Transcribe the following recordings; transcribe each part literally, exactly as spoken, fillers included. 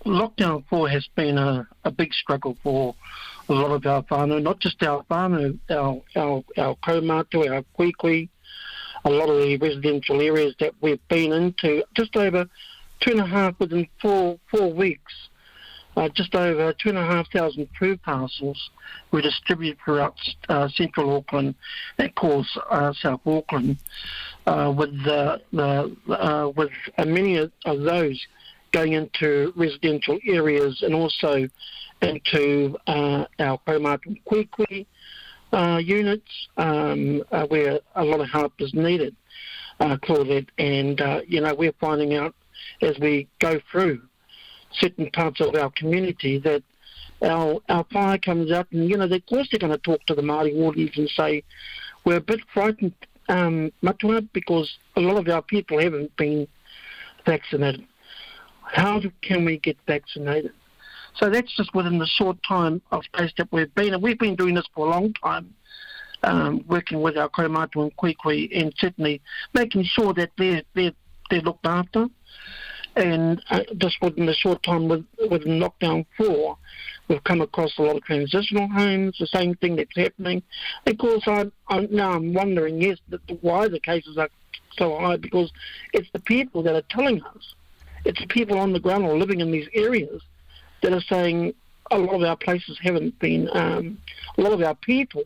lockdown four has been a, a big struggle for a lot of our whānau, not just our whānau, our, our, our kaumātua, our kuikui, a lot of the residential areas that we've been into, just over two and a half within four four weeks. Uh, just over two and a half thousand food parcels were distributed throughout uh, central Auckland, and of course uh, South Auckland, uh, with the, the uh, with uh, many of those going into residential areas and also into uh, our kaumātua kuikui uh, units, um, uh, where a lot of help is needed, uh, Claudette. And uh, you know, we're finding out as we go through certain parts of our community that our our fire comes out, and you know, of course they're going to talk to the Māori wardens and say, we're a bit frightened, um, matua, because a lot of our people haven't been vaccinated. How do, can we get vaccinated? So that's just within the short time of space that we've been, and we've been doing this for a long time, um, working with our kaumātua and kuikui, and certainly making sure that they're, they're, they're looked after. And uh, just within the short time with, within lockdown four, we've come across a lot of transitional homes, the same thing that's happening. Of course, I, I, now I'm wondering, yes, that why the cases are so high, because it's the people that are telling us. It's the people on the ground or living in these areas that are saying a lot of our places haven't been, um, a lot of our people,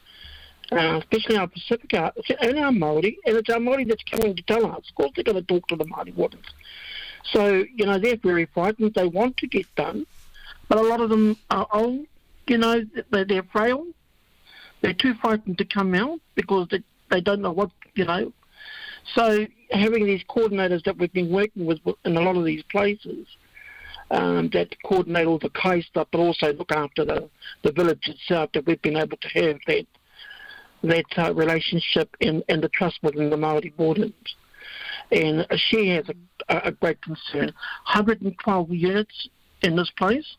uh, especially our Pacifica, and our Māori, and it's our Māori that's coming to tell us. Of course they're going to talk to the Māori wardens. So, you know, they're very frightened. They want to get done, but a lot of them are old, you know, they're, they're frail. They're too frightened to come out because they, they don't know what, you know. So having these coordinators that we've been working with in a lot of these places, um, that coordinate all the kai stuff, but also look after the, the village itself, that we've been able to have that that uh, relationship and, and the trust within the Māori wardens. And she has a, a great concern. one hundred twelve units in this place.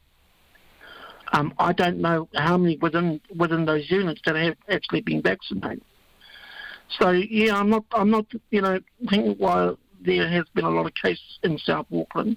Um, I don't know how many within within those units that have actually been vaccinated. So yeah, I'm not I'm not you know thinking why there has been a lot of cases in South Auckland.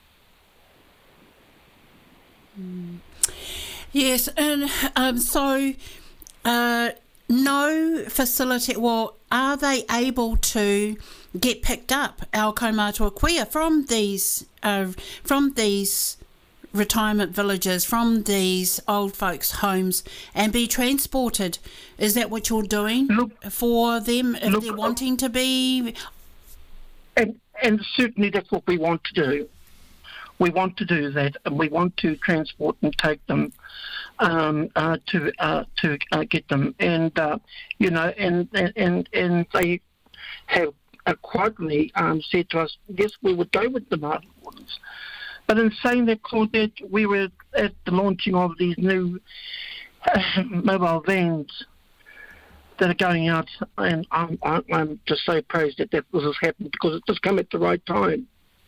Mm. Yes, and um, so uh, no facility. Well, are they able to get picked up, our kaumātua kuia, from these uh, from these retirement villages, from these old folks' homes, and be transported? Is that what you're doing look, for them if look, they're wanting to be? And, and certainly that's what we want to do. We want to do that, and we want to transport and take them um, uh, to uh, to uh, get them, and uh, you know, and and and they have uh, quietly um, said to us, yes, we would go with the Māori wardens. But in saying that, Claudette, we were at the launching of these new uh, mobile vans that are going out, and I'm, I'm just so praised that, that this has happened, because it's just come at the right time.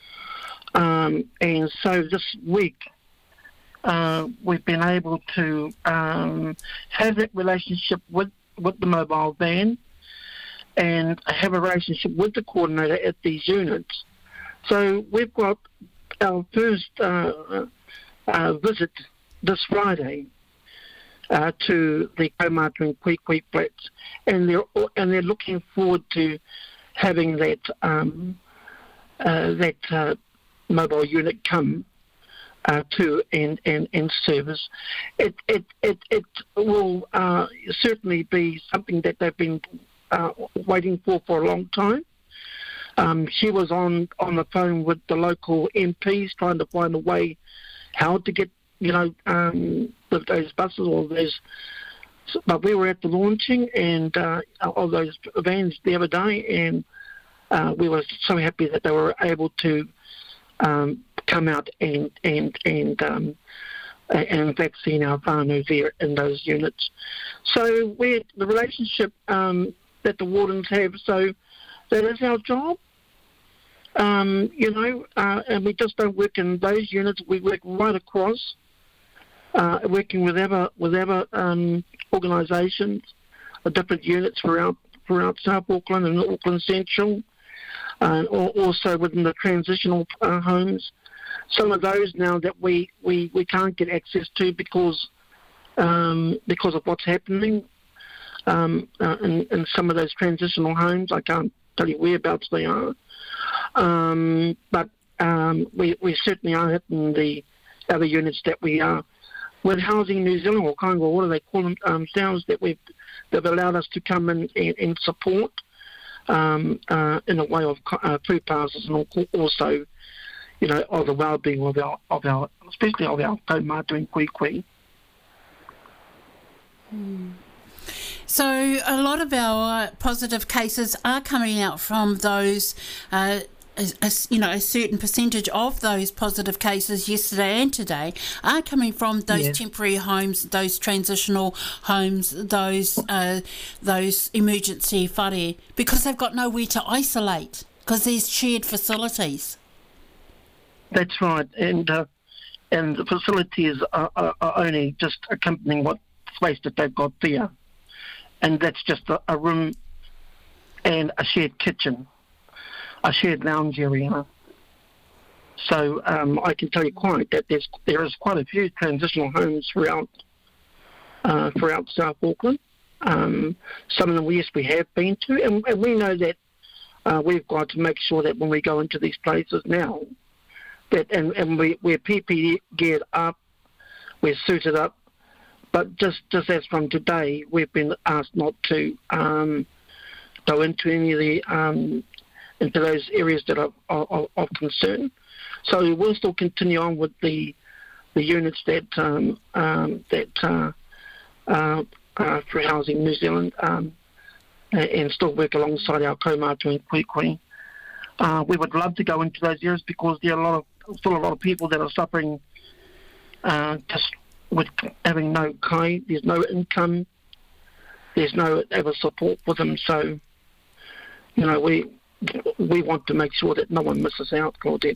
Um, and so this week, uh, we've been able to um, have that relationship with, with the mobile van and have a relationship with the coordinator at these units. So we've got our first uh, uh, visit this Friday uh, to the kaumātua and kuikui flats, and they're and they're looking forward to having that um, uh, that uh, mobile unit come uh, to and, and, and service. It it it it will uh, certainly be something that they've been uh, waiting for for a long time. Um, she was on, on the phone with the local M Ps trying to find a way how to get, you know, um, with those buses or those. But we were at the launching and uh, of those vans the other day, and uh, we were so happy that they were able to um, come out and and and um, and vaccine our whānau there in those units. So we're the relationship um, that the wardens have. So. That is our job, um, you know, uh, and we just don't work in those units. We work right across, uh, working with other, with other um, organisations, uh, different units throughout, throughout South Auckland and Auckland Central, and uh, also within the transitional uh, homes. some of those now that we, we, we can't get access to because um, because of what's happening um, uh, in, in some of those transitional homes. I can't tell you whereabouts they are, um, but um, we we certainly are hitting the other units that we are with Housing New Zealand, or kind of what do they call them, um, themselves, that we've they've allowed us to come in and, and support um, uh, in a way of uh, food passes and also, you know, of the well-being of our of our especially of our kaumātua in Kuikui. Mm. So a lot of our uh, positive cases are coming out from those, uh, a, a, you know, a certain percentage of those positive cases yesterday and today are coming from those Yes. temporary homes, those transitional homes, those uh, those emergency whare, because they've got nowhere to isolate because there's shared facilities. That's right, and uh, and the facilities are, are, are only just accompanying what space that they've got there. And that's just a, a room and a shared kitchen, a shared lounge area. So um, I can tell you quite that there's there is quite a few transitional homes throughout uh, throughout South Auckland. Um, some of them, yes, we have been to, and, and we know that uh, we've got to make sure that when we go into these places now, that and, and we, we're P P E geared up, we're suited up. But just, just as from today, we've been asked not to um, go into any of the um, into those areas that are, are of concern. So we'll still continue on with the the units that um, um, that uh, uh, uh, through Housing New Zealand um, and still work alongside our kaumātua in Kuikui. Uh, we would love to go into those areas because there are a lot of still a lot of people that are suffering uh, just. with having no kai, there's no income, there's no ever support for them. So, you know, we we want to make sure that no one misses out, Claudette.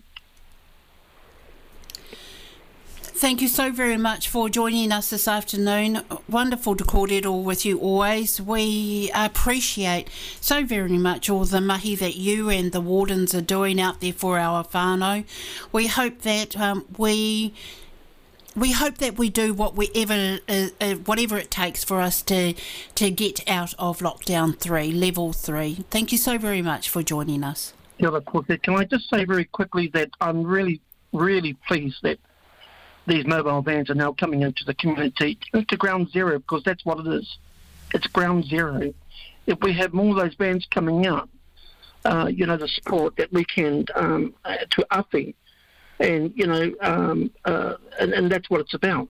Thank you so very much for joining us this afternoon. Wonderful to kōrero with you always. We appreciate so very much all the mahi that you and the wardens are doing out there for our whānau. We hope that um, we... We hope that we do whatever, uh, uh, whatever it takes for us to to get out of lockdown three, level three. Thank you so very much for joining us. Yeah, of course. Can I just say very quickly that I'm really, really pleased that these mobile vans are now coming into the community, into ground zero, because that's what it is. It's ground zero. If we have more of those vans coming out, uh, you know, the support that we can um, uh, to Awhi, and, you know, um, uh, and, and that's what it's about.